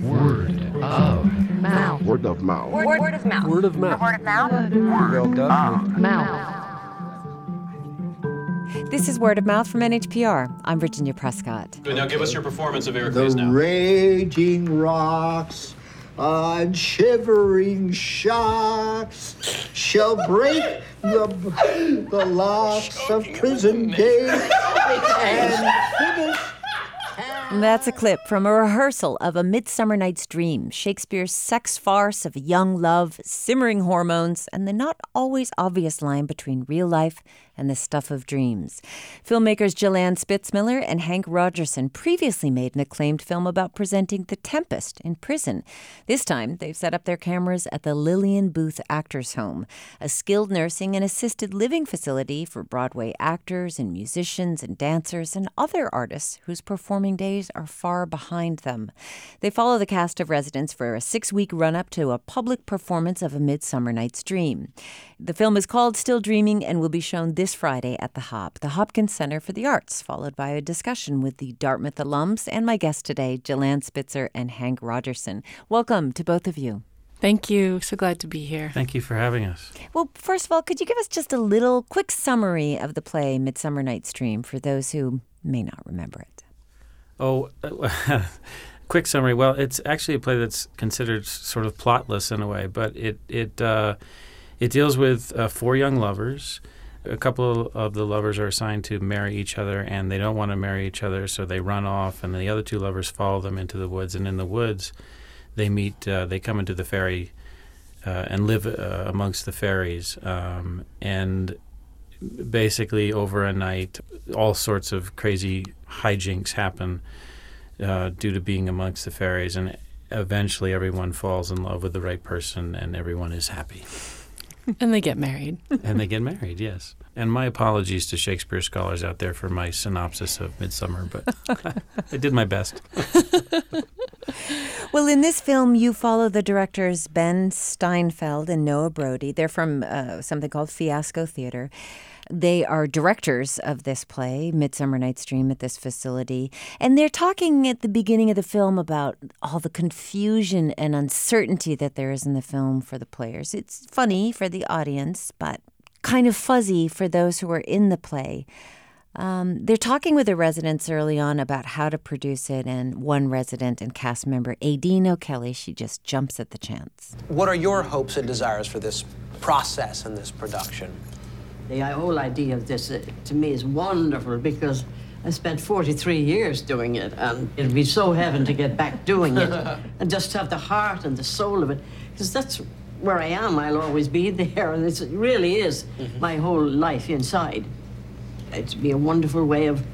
Word of mouth. Word of mouth. Word of mouth. Word of mouth. Word of mouth. Well done. Mouth. This is Word of Mouth from NHPR. I'm Virginia Prescott. Good, now give us your performance of Eric The Face now. raging rocks on shivering shocks shall break the locks of prison gates and finish. That's a clip from a rehearsal of A Midsummer Night's Dream, Shakespeare's sex farce of young love, simmering hormones, and the not always obvious line between real life and the stuff of dreams. Filmmakers Gillian Spitzmiller and Hank Rogerson previously made an acclaimed film about presenting The Tempest in prison. This time, they've set up their cameras at the Lillian Booth Actors Home, a skilled nursing and assisted living facility for Broadway actors and musicians and dancers and other artists whose performing days are far behind them. They follow the cast of residents for a 6-week run-up to a public performance of A Midsummer Night's Dream. The film is called Still Dreaming and will be shown this Friday at the HOP, the Hopkins Center for the Arts, followed by a discussion with the Dartmouth alums and my guests today, Gillian Spitzer and Hank Rogerson. Welcome to both of you. Thank you. So glad to be here. Thank you for having us. Well, first of all, could you give us just a little quick summary of the play Midsummer Night's Dream for those who may not remember it? Oh, quick summary. Well, it's actually a play that's considered sort of plotless in a way, but it deals with 4 young lovers. A couple of the lovers are assigned to marry each other, and they don't want to marry each other, so they run off, and the other 2 lovers follow them into the woods. And in the woods, they meet. They come into the fairy and live amongst the fairies, and basically over a night, all sorts of crazy hijinks happen due to being amongst the fairies, and eventually everyone falls in love with the right person, and everyone is happy. And they get married. And they get married, yes. And my apologies to Shakespeare scholars out there for my synopsis of Midsummer, but I did my best. Well, in this film, you follow the directors Ben Steinfeld and Noah Brody. They're from something called Fiasco Theater. They are directors of this play, Midsummer Night's Dream, at this facility. And they're talking at the beginning of the film about all the confusion and uncertainty that there is in the film for the players. It's funny for the audience, but kind of fuzzy for those who are in the play. They're talking with the residents early on about how to produce it, and one resident and cast member, Aideen O'Kelly, she just jumps at the chance. What are your hopes and desires for this process and this production? The whole idea of this, to me, is wonderful because I spent 43 years doing it, and it'd be so heaven to get back doing it and just have the heart and the soul of it, because that's where I am. I'll always be there, and it really is my whole life inside. It'd be a wonderful way of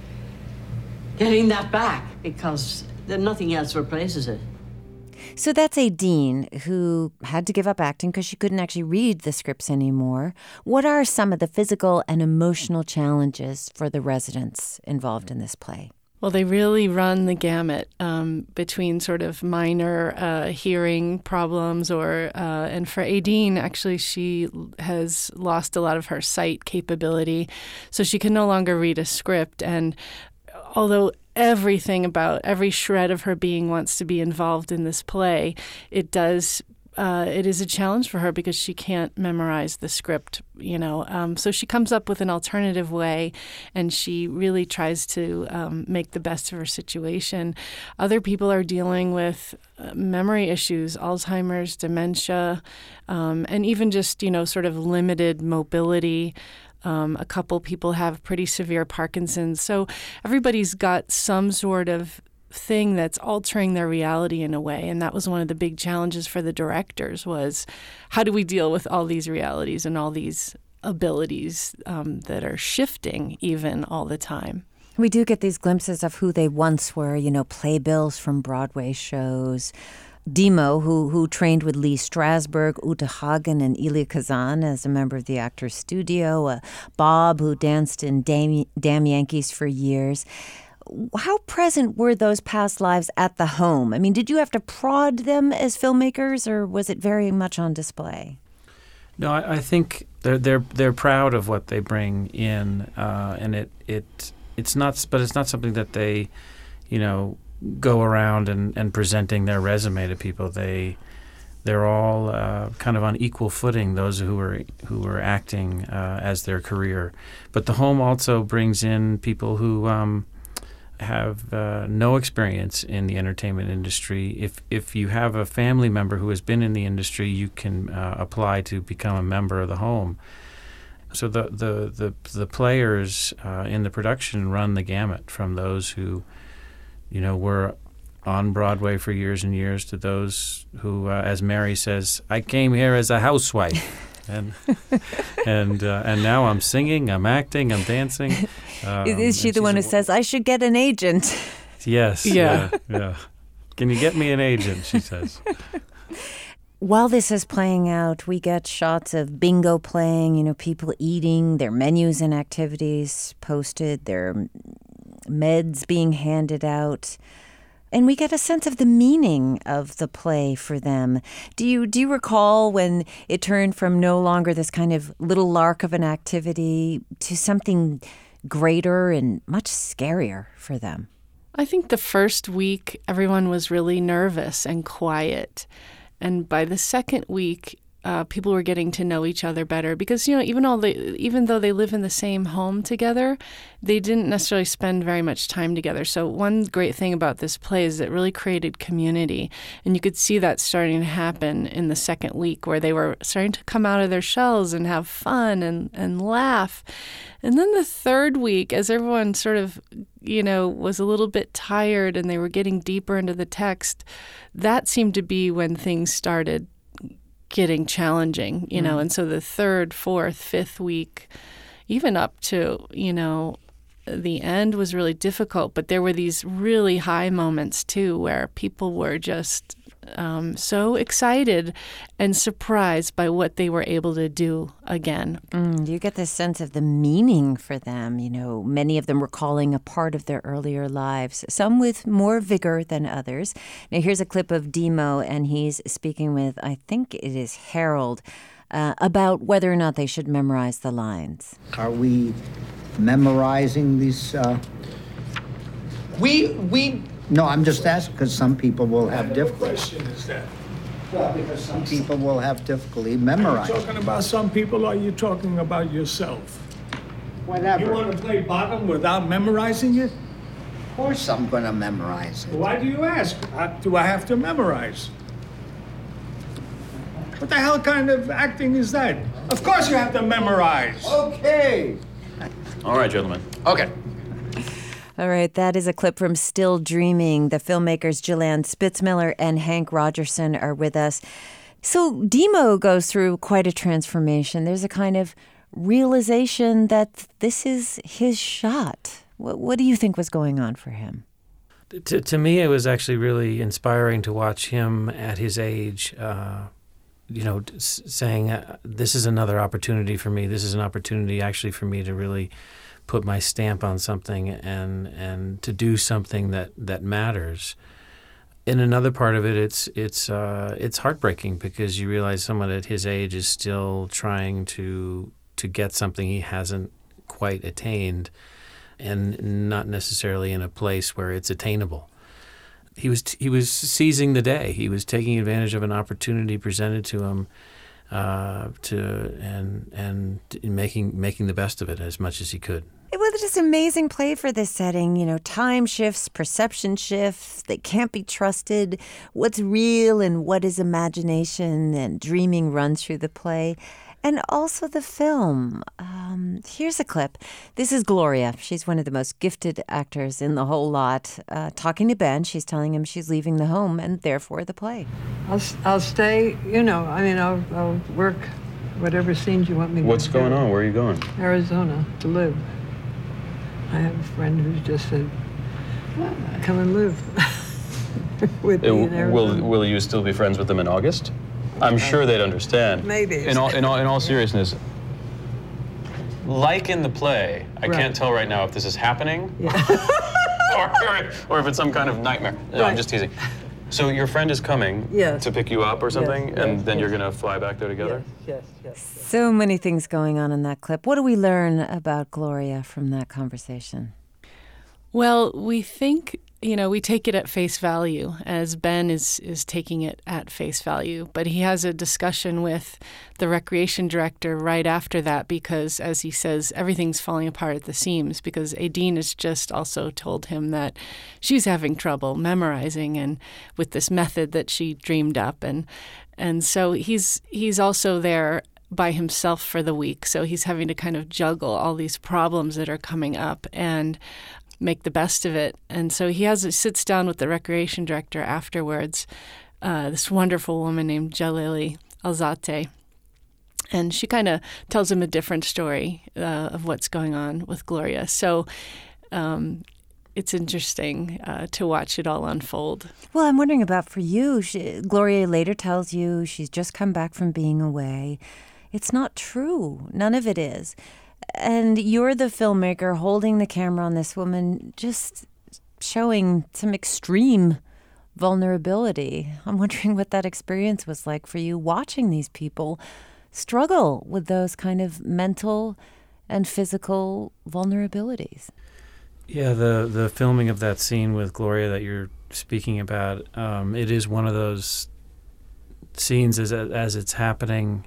getting that back because nothing else replaces it. So that's Aideen, who had to give up acting because she couldn't actually read the scripts anymore. What are some of the physical and emotional challenges for the residents involved in this play? Well, they really run the gamut between sort of minor hearing problems and for Aideen, actually, she has lost a lot of her sight capability, so she can no longer read a script. And although everything about every shred of her being wants to be involved in this play, it is a challenge for her because she can't memorize the script, So she comes up with an alternative way, and she really tries to make the best of her situation. Other people are dealing with memory issues, Alzheimer's, dementia, and even just, sort of limited mobility. A couple people have pretty severe Parkinson's. So everybody's got some sort of thing that's altering their reality in a way. And that was one of the big challenges for the directors was how do we deal with all these realities and all these abilities that are shifting even all the time. We do get these glimpses of who they once were, playbills from Broadway shows. Demo, who trained with Lee Strasberg, Uta Hagen, and Elia Kazan as a member of the Actors Studio. Bob, who danced in Damn Yankees for years. How present were those past lives at the home? I mean, did you have to prod them as filmmakers, or was it very much on display? No, I think they're proud of what they bring in, and it's not something that they, go around and presenting their resume to people. They're all kind of on equal footing, those who are acting as their career. But the home also brings in people who have no experience in the entertainment industry. If you have a family member who has been in the industry, you can apply to become a member of the home. So the players in the production run the gamut, from those who, were on Broadway for years and years to those who, as Mary says, I came here as a housewife, and now I'm singing, I'm acting, I'm dancing. Is she the one who says, I should get an agent? Yes. Yeah. Yeah. Can you get me an agent, she says. While this is playing out, we get shots of bingo playing, people eating, their menus and activities posted, their meds being handed out. And we get a sense of the meaning of the play for them. Do you recall when it turned from no longer this kind of little lark of an activity to something greater and much scarier for them? I think the first week, everyone was really nervous and quiet. And by the second week, people were getting to know each other better because, even though they live in the same home together, they didn't necessarily spend very much time together. So one great thing about this play is it really created community. And you could see that starting to happen in the second week, where they were starting to come out of their shells and have fun and laugh. And then the third week, as everyone sort of, was a little bit tired and they were getting deeper into the text, that seemed to be when things started getting challenging, and so the third, fourth, fifth week, even up to, the end was really difficult. But there were these really high moments, too, where people were just so excited and surprised by what they were able to do again. You get this sense of the meaning for them. Many of them recalling a part of their earlier lives, some with more vigor than others. Now, here's a clip of Demo, and he's speaking with, I think it is Harold, about whether or not they should memorize the lines. Are we memorizing these? No, I'm just asking because some people will have difficulty. What question is that? Well, because some people will have difficulty memorizing. Are you talking about some people, or are you talking about yourself? Whatever. You want to play bottom without memorizing it? Of course I'm going to memorize it. Why do you ask? Do I have to memorize? What the hell kind of acting is that? Of course you have to memorize. Okay. All right, gentlemen. Okay. All right, that is a clip from Still Dreaming. The filmmakers Gillian Spitzmiller and Hank Rogerson are with us. So Demo goes through quite a transformation. There's a kind of realization that this is his shot. What do you think was going on for him? To me, it was actually really inspiring to watch him at his age, saying, this is another opportunity for me. This is an opportunity actually for me to really put my stamp on something and to do something that matters. In another part of it, it's heartbreaking because you realize someone at his age is still trying to get something he hasn't quite attained, and not necessarily in a place where it's attainable. He was seizing the day. He was taking advantage of an opportunity presented to him, and making the best of it as much as he could. It was just amazing play for this setting. Time shifts, perception shifts. They can't be trusted. What's real and what is imagination and dreaming run through the play. And also the film. Here's a clip. This is Gloria. She's one of the most gifted actors in the whole lot. Talking to Ben, she's telling him she's leaving the home and therefore the play. I'll stay, I'll work whatever scenes you want me to do. What's going on? Where are you going? Arizona, to live. I have a friend who's just said, come and live with me in Arizona. Will you still be friends with them in August? I'm sure they'd understand. Maybe. In all seriousness, like in the play, I can't tell right now if this is happening or if it's some kind of nightmare. No, I'm just teasing. So your friend is coming to pick you up or something, and then you're going to fly back there together? Yes. So many things going on in that clip. What do we learn about Gloria from that conversation? Well, we think we take it at face value, as Ben is taking it at face value. But he has a discussion with the recreation director right after that because, as he says, everything's falling apart at the seams because Aideen has just also told him that she's having trouble memorizing and with this method that she dreamed up. And so he's also there by himself for the week. So he's having to kind of juggle all these problems that are coming up and make the best of it. And so he sits down with the recreation director afterwards, this wonderful woman named Jalili Alzate. And she kind of tells him a different story of what's going on with Gloria. So it's interesting to watch it all unfold. Well, I'm wondering about for you. Gloria later tells you she's just come back from being away. It's not true. None of it is. And you're the filmmaker holding the camera on this woman, just showing some extreme vulnerability. I'm wondering what that experience was like for you, watching these people struggle with those kind of mental and physical vulnerabilities. Yeah, the filming of that scene with Gloria that you're speaking about, it is one of those scenes as it's happening.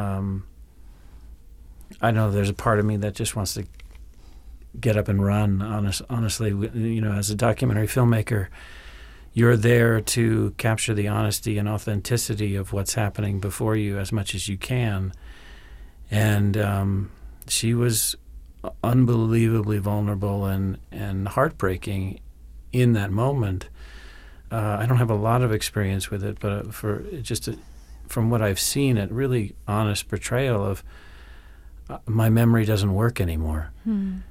I know there's a part of me that just wants to get up and run, honestly. As a documentary filmmaker, you're there to capture the honesty and authenticity of what's happening before you as much as you can. And she was unbelievably vulnerable and heartbreaking in that moment. I don't have a lot of experience with it, but from what I've seen, a really honest portrayal of my memory doesn't work anymore. In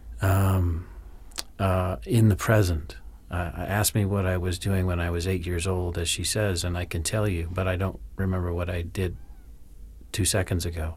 the present. Ask me what I was doing when I was 8 years old, as she says, and I can tell you, but I don't remember what I did 2 seconds ago.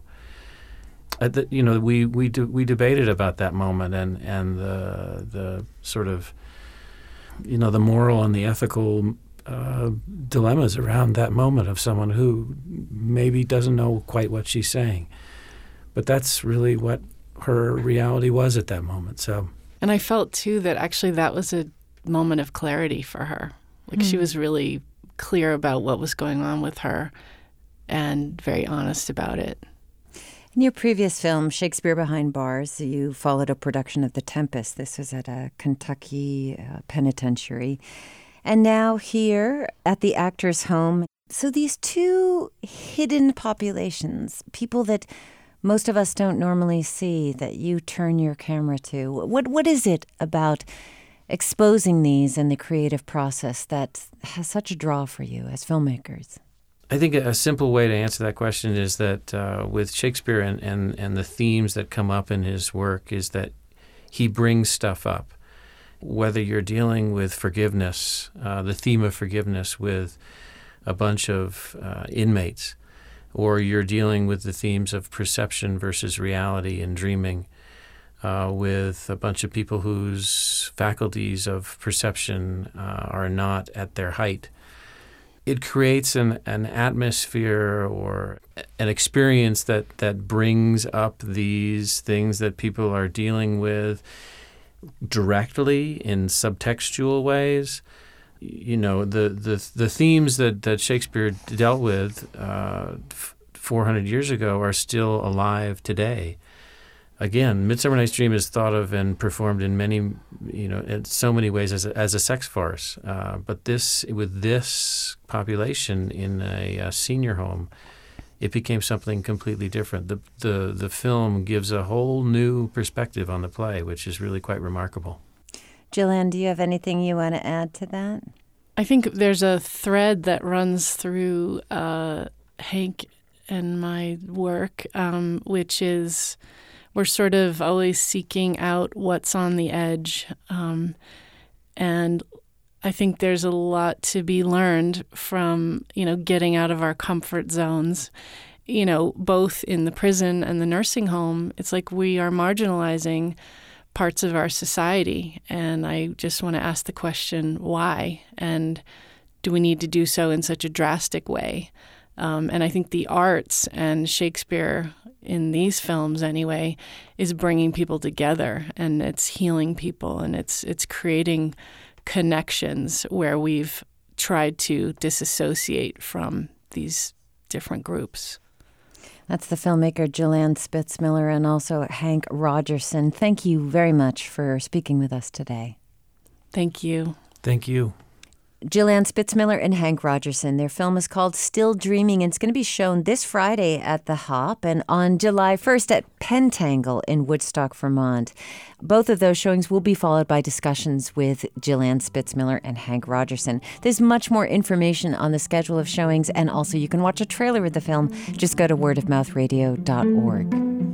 We debated about that moment and the sort of, the moral and the ethical dilemmas around that moment of someone who maybe doesn't know quite what she's saying. But that's really what her reality was at that moment. So, and I felt too that actually that was a moment of clarity for her. Like she was really clear about what was going on with her and very honest about it. In your previous film, Shakespeare Behind Bars, you followed a production of The Tempest. This was at a Kentucky penitentiary. And now here at the Actors' Home. So these two hidden populations, people that most of us don't normally see, that you turn your camera to. What is it about exposing these in the creative process that has such a draw for you as filmmakers? I think a simple way to answer that question is that with Shakespeare and the themes that come up in his work is that he brings stuff up. Whether you're dealing with forgiveness, the theme of forgiveness with a bunch of inmates, or you're dealing with the themes of perception versus reality and dreaming with a bunch of people whose faculties of perception are not at their height. It creates an atmosphere or an experience that brings up these things that people are dealing with directly in subtextual ways. The themes that Shakespeare dealt with 400 years ago are still alive today. Again, Midsummer Night's Dream is thought of and performed in many, in so many ways as a sex farce. But with this population in a senior home, it became something completely different. The film gives a whole new perspective on the play, which is really quite remarkable. Jillian, do you have anything you want to add to that? I think there's a thread that runs through Hank and my work, which is we're sort of always seeking out what's on the edge. And I think there's a lot to be learned from, getting out of our comfort zones, both in the prison and the nursing home. It's like we are marginalizing parts of our society. And I just want to ask the question, why? And do we need to do so in such a drastic way? And I think the arts and Shakespeare in these films anyway is bringing people together, and it's healing people, and it's creating connections where we've tried to disassociate from these different groups. That's the filmmaker Gillian Spitzmiller and also Hank Rogerson. Thank you very much for speaking with us today. Thank you. Thank you. Gillian Spitzmiller and Hank Rogerson. Their film is called Still Dreaming, and it's going to be shown this Friday at the Hop and on July 1st at Pentangle in Woodstock, Vermont. Both of those showings will be followed by discussions with Gillian Spitzmiller and Hank Rogerson. There's much more information on the schedule of showings, and also you can watch a trailer of the film. Just go to wordofmouthradio.org.